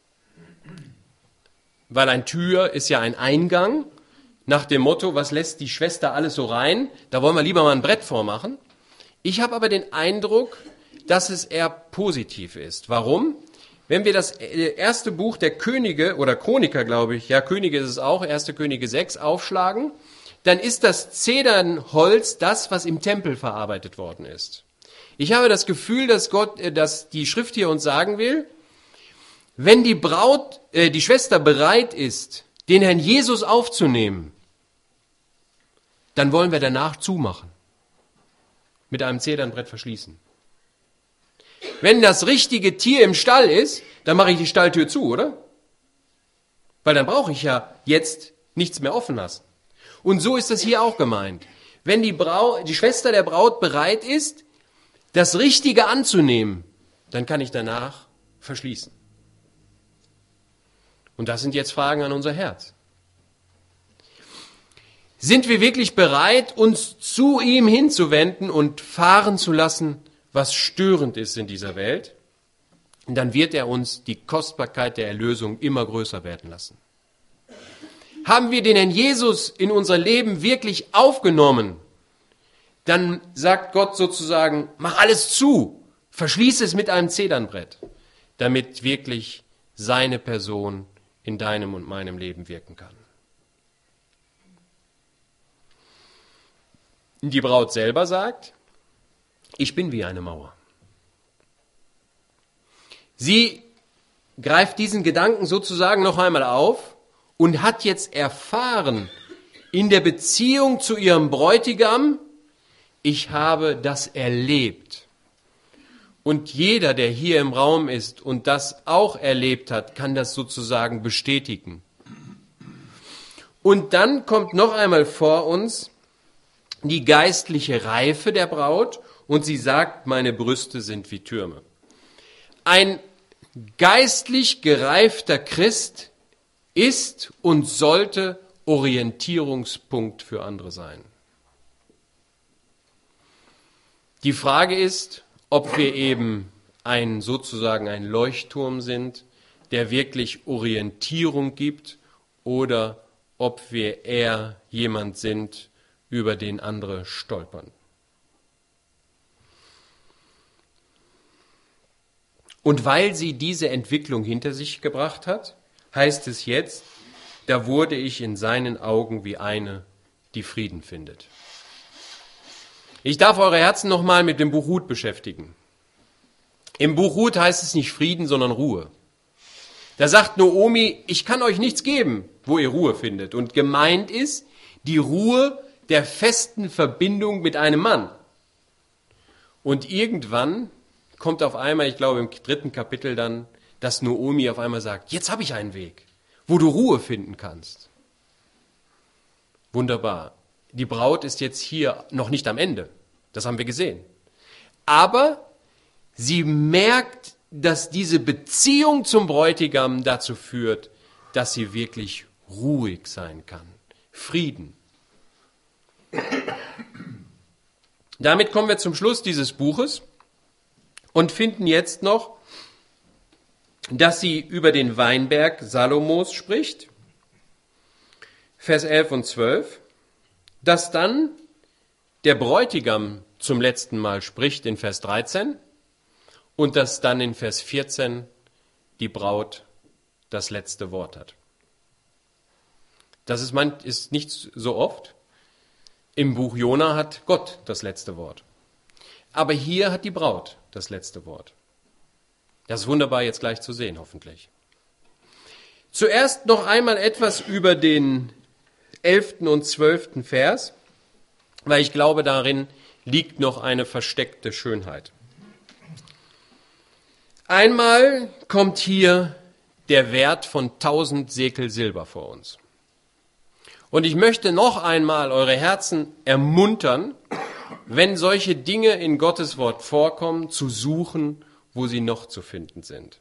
weil eine Tür ist ja ein Eingang, nach dem Motto, was lässt die Schwester alles so rein? Da wollen wir lieber mal ein Brett vormachen. Ich habe aber den Eindruck, dass es eher positiv ist. Warum? Wenn wir das erste Buch der Könige oder Chroniker, glaube ich, ja, Könige ist es auch, 1. Könige 6 aufschlagen, dann ist das Zedernholz das, was im Tempel verarbeitet worden ist. Ich habe das Gefühl, dass die Schrift hier uns sagen will, wenn die Schwester bereit ist, den Herrn Jesus aufzunehmen, dann wollen wir danach zumachen. Mit einem Zedernbrett verschließen. Wenn das richtige Tier im Stall ist, dann mache ich die Stalltür zu, oder? Weil dann brauche ich ja jetzt nichts mehr offen lassen. Und so ist das hier auch gemeint. Wenn die Schwester der Braut bereit ist, das Richtige anzunehmen, dann kann ich danach verschließen. Und das sind jetzt Fragen an unser Herz. Sind wir wirklich bereit, uns zu ihm hinzuwenden und fahren zu lassen, was störend ist in dieser Welt? Und dann wird er uns die Kostbarkeit der Erlösung immer größer werden lassen. Haben wir den Herrn Jesus in unser Leben wirklich aufgenommen, dann sagt Gott sozusagen, mach alles zu, verschließe es mit einem Zedernbrett, damit wirklich seine Person in deinem und meinem Leben wirken kann. Die Braut selber sagt, ich bin wie eine Mauer. Sie greift diesen Gedanken sozusagen noch einmal auf und hat jetzt erfahren in der Beziehung zu ihrem Bräutigam, ich habe das erlebt. Und jeder, der hier im Raum ist und das auch erlebt hat, kann das sozusagen bestätigen. Und dann kommt noch einmal vor uns die geistliche Reife der Braut und sie sagt, meine Brüste sind wie Türme. Ein geistlich gereifter Christ ist und sollte Orientierungspunkt für andere sein. Die Frage ist, ob wir eben sozusagen ein Leuchtturm sind, der wirklich Orientierung gibt, oder ob wir eher jemand sind, über den andere stolpern. Und weil sie diese Entwicklung hinter sich gebracht hat, heißt es jetzt, da wurde ich in seinen Augen wie eine, die Frieden findet. Ich darf eure Herzen nochmal mit dem Buch Ruth beschäftigen. Im Buch Ruth heißt es nicht Frieden, sondern Ruhe. Da sagt Naomi, ich kann euch nichts geben, wo ihr Ruhe findet. Und gemeint ist die Ruhe der festen Verbindung mit einem Mann. Und irgendwann kommt auf einmal, ich glaube im 3. Kapitel dann, dass Naomi auf einmal sagt, jetzt habe ich einen Weg, wo du Ruhe finden kannst. Wunderbar. Die Braut ist jetzt hier noch nicht am Ende. Das haben wir gesehen. Aber sie merkt, dass diese Beziehung zum Bräutigam dazu führt, dass sie wirklich ruhig sein kann. Frieden. Damit kommen wir zum Schluss dieses Buches und finden jetzt noch, dass sie über den Weinberg Salomos spricht, Vers 11 und 12, dass dann der Bräutigam zum letzten Mal spricht in Vers 13 und dass dann in Vers 14 die Braut das letzte Wort hat. Das ist nicht so oft. Im Buch Jona hat Gott das letzte Wort. Aber hier hat die Braut das letzte Wort. Das ist wunderbar jetzt gleich zu sehen, hoffentlich. Zuerst noch einmal etwas über den 11. und 12. Vers, weil ich glaube, darin liegt noch eine versteckte Schönheit. Einmal kommt hier der Wert von 1000 Sekel Silber vor uns. Und ich möchte noch einmal eure Herzen ermuntern, wenn solche Dinge in Gottes Wort vorkommen, zu suchen, wo sie noch zu finden sind.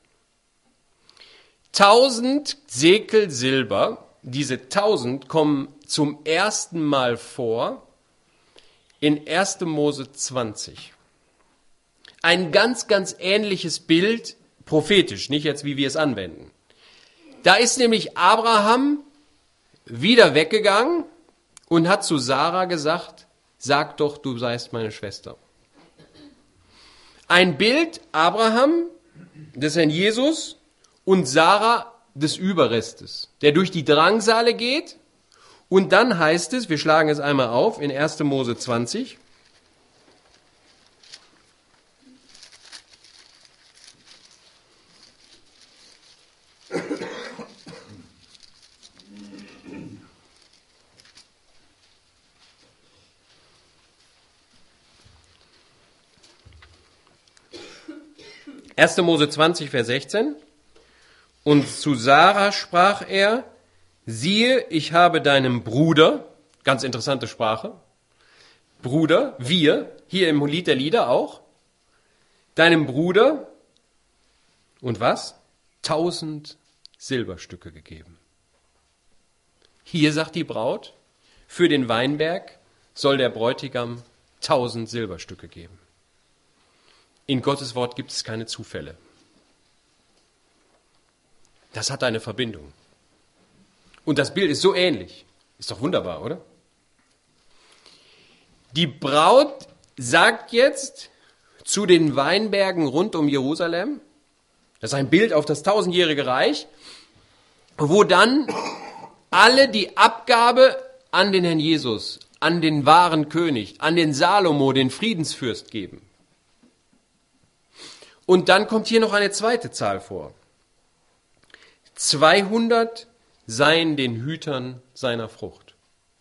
1000 Sekel Silber, diese 1000 kommen zum ersten Mal vor in 1. Mose 20. Ein ganz, ganz ähnliches Bild, prophetisch, nicht jetzt, wie wir es anwenden. Da ist nämlich Abraham wieder weggegangen und hat zu Sarah gesagt, sag doch, du seist meine Schwester. Ein Bild Abraham, des Herrn Jesus, und Sarah des Überrestes, der durch die Drangsale geht. Und dann heißt es, wir schlagen es einmal auf, in 1. Mose 20, Mose 20, Vers 16. Und zu Sarah sprach er, siehe, ich habe deinem Bruder, ganz interessante Sprache, Bruder, wir, hier im Lied der Lieder auch, deinem Bruder, und was? 1000 Silberstücke gegeben. Hier sagt die Braut, für den Weinberg soll der Bräutigam 1000 Silberstücke geben. In Gottes Wort gibt es keine Zufälle. Das hat eine Verbindung. Und das Bild ist so ähnlich. Ist doch wunderbar, oder? Die Braut sagt jetzt zu den Weinbergen rund um Jerusalem, das ist ein Bild auf das 1000-jährige Reich, wo dann alle die Abgabe an den Herrn Jesus, an den wahren König, an den Salomo, den Friedensfürst geben. Und dann kommt hier noch eine zweite Zahl vor. 200 seien den Hütern seiner Frucht.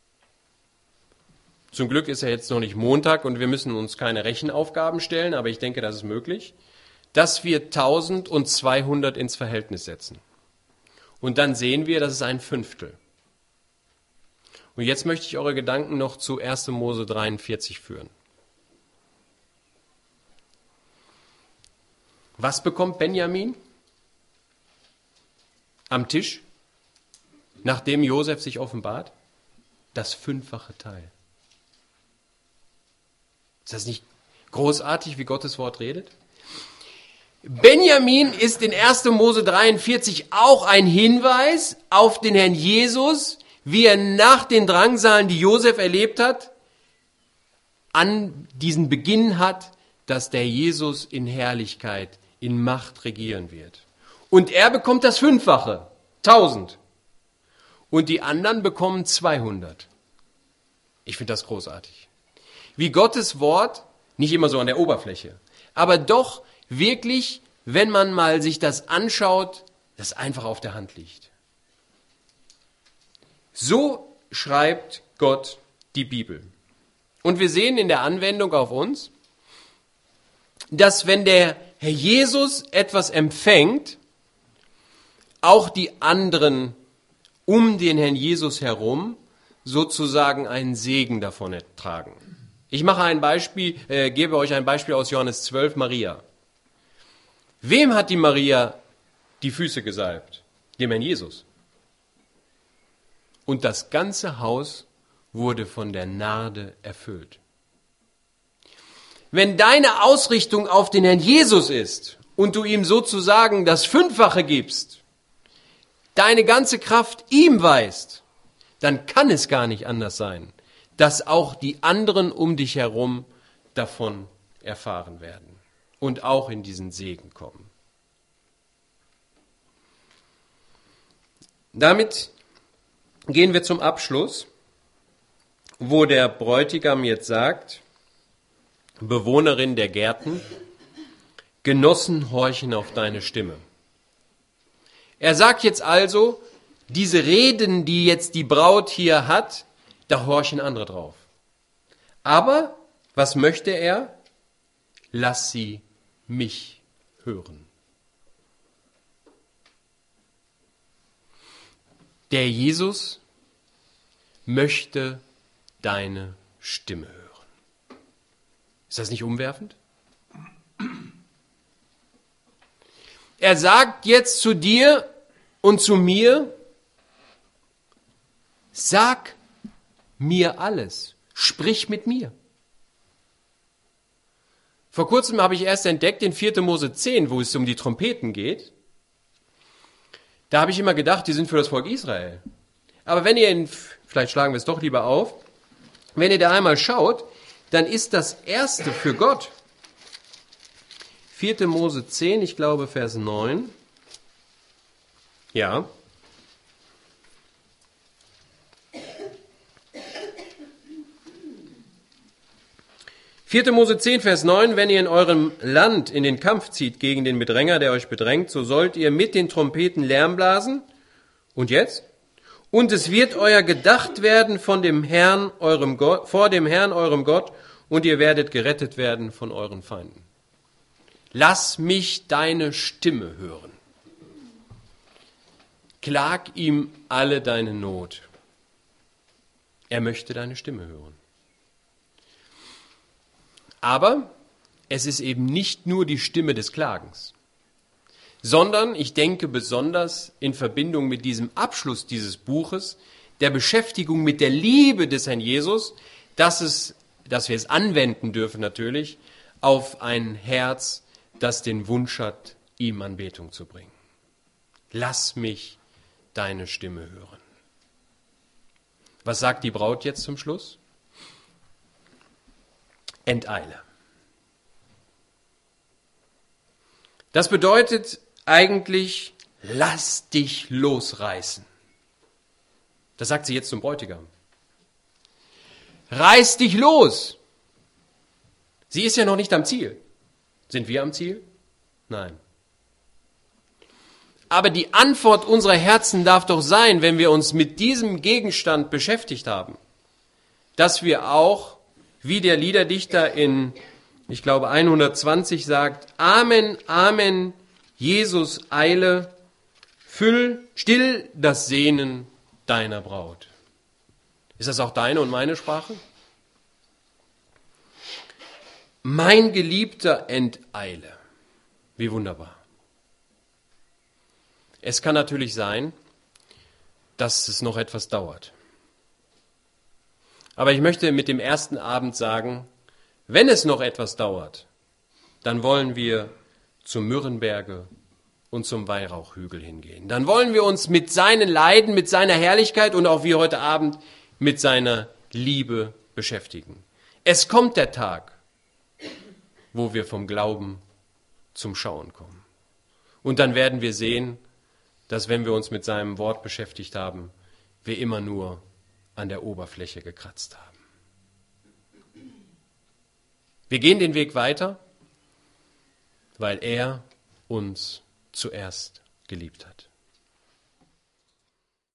Zum Glück ist ja jetzt noch nicht Montag und wir müssen uns keine Rechenaufgaben stellen, aber ich denke, das ist möglich, dass wir 1000 und 200 ins Verhältnis setzen. Und dann sehen wir, das ist ein Fünftel. Und jetzt möchte ich eure Gedanken noch zu 1. Mose 43 führen. Was bekommt Benjamin am Tisch, nachdem Josef sich offenbart? Das 5-fache Teil. Ist das nicht großartig, wie Gottes Wort redet? Benjamin ist in 1. Mose 43 auch ein Hinweis auf den Herrn Jesus, wie er nach den Drangsalen, die Josef erlebt hat, an diesen Beginn hat, dass der Jesus in Herrlichkeit, in Macht regieren wird. Und er bekommt das 5-fache, 1000. Und die anderen bekommen 200. Ich finde das großartig. Wie Gottes Wort, nicht immer so an der Oberfläche, aber doch wirklich, wenn man mal sich das anschaut, das einfach auf der Hand liegt. So schreibt Gott die Bibel. Und wir sehen in der Anwendung auf uns, dass wenn der Herr Jesus etwas empfängt, auch die anderen um den Herrn Jesus herum sozusagen einen Segen davon ertragen. Ich mache ein Beispiel, gebe euch ein Beispiel aus Johannes 12, Maria. Wem hat die Maria die Füße gesalbt? Dem Herrn Jesus. Und das ganze Haus wurde von der Narde erfüllt. Wenn deine Ausrichtung auf den Herrn Jesus ist und du ihm sozusagen das Fünffache gibst, deine ganze Kraft ihm weist, dann kann es gar nicht anders sein, dass auch die anderen um dich herum davon erfahren werden und auch in diesen Segen kommen. Damit gehen wir zum Abschluss, wo der Bräutigam jetzt sagt, Bewohnerin der Gärten, Genossen horchen auf deine Stimme. Er sagt jetzt also, diese Reden, die jetzt die Braut hier hat, da horchen andere drauf. Aber was möchte er? Lass sie mich hören. Der Jesus möchte deine Stimme hören. Ist das nicht umwerfend? Er sagt jetzt zu dir und zu mir, sag mir alles, sprich mit mir. Vor kurzem habe ich erst entdeckt in 4. Mose 10, wo es um die Trompeten geht. Da habe ich immer gedacht, die sind für das Volk Israel. Aber wenn ihr, vielleicht schlagen wir es doch lieber auf, wenn ihr da einmal schaut, dann ist das erste für Gott. 4. Mose 10, ich glaube Vers 9. Ja. Vierte Mose 10, Vers 9, wenn ihr in eurem Land in den Kampf zieht gegen den Bedränger, der euch bedrängt, so sollt ihr mit den Trompeten Lärm blasen. Und jetzt? Und es wird euer gedacht werden von dem Herrn, eurem Gott, vor dem Herrn, eurem Gott, und ihr werdet gerettet werden von euren Feinden. Lass mich deine Stimme hören. Klag ihm alle deine Not. Er möchte deine Stimme hören. Aber es ist eben nicht nur die Stimme des Klagens, sondern ich denke besonders in Verbindung mit diesem Abschluss dieses Buches, der Beschäftigung mit der Liebe des Herrn Jesus, dass wir es anwenden dürfen natürlich auf ein Herz, das den Wunsch hat, ihm Anbetung zu bringen. Lass mich deine Stimme hören. Was sagt die Braut jetzt zum Schluss? Enteile. Das bedeutet eigentlich, lass dich losreißen. Das sagt sie jetzt zum Bräutigam. Reiß dich los. Sie ist ja noch nicht am Ziel. Sind wir am Ziel? Nein. Aber die Antwort unserer Herzen darf doch sein, wenn wir uns mit diesem Gegenstand beschäftigt haben, dass wir auch, wie der Liederdichter in, ich glaube 120 sagt, Amen, Amen, Jesus eile, still das Sehnen deiner Braut. Ist das auch deine und meine Sprache? Mein Geliebter enteile. Wie wunderbar. Es kann natürlich sein, dass es noch etwas dauert. Aber ich möchte mit dem ersten Abend sagen, wenn es noch etwas dauert, dann wollen wir zum Myrrenberge und zum Weihrauchhügel hingehen. Dann wollen wir uns mit seinen Leiden, mit seiner Herrlichkeit und auch wie heute Abend mit seiner Liebe beschäftigen. Es kommt der Tag, wo wir vom Glauben zum Schauen kommen. Und dann werden wir sehen, dass wenn wir uns mit seinem Wort beschäftigt haben, wir immer nur an der Oberfläche gekratzt haben. Wir gehen den Weg weiter, weil er uns zuerst geliebt hat.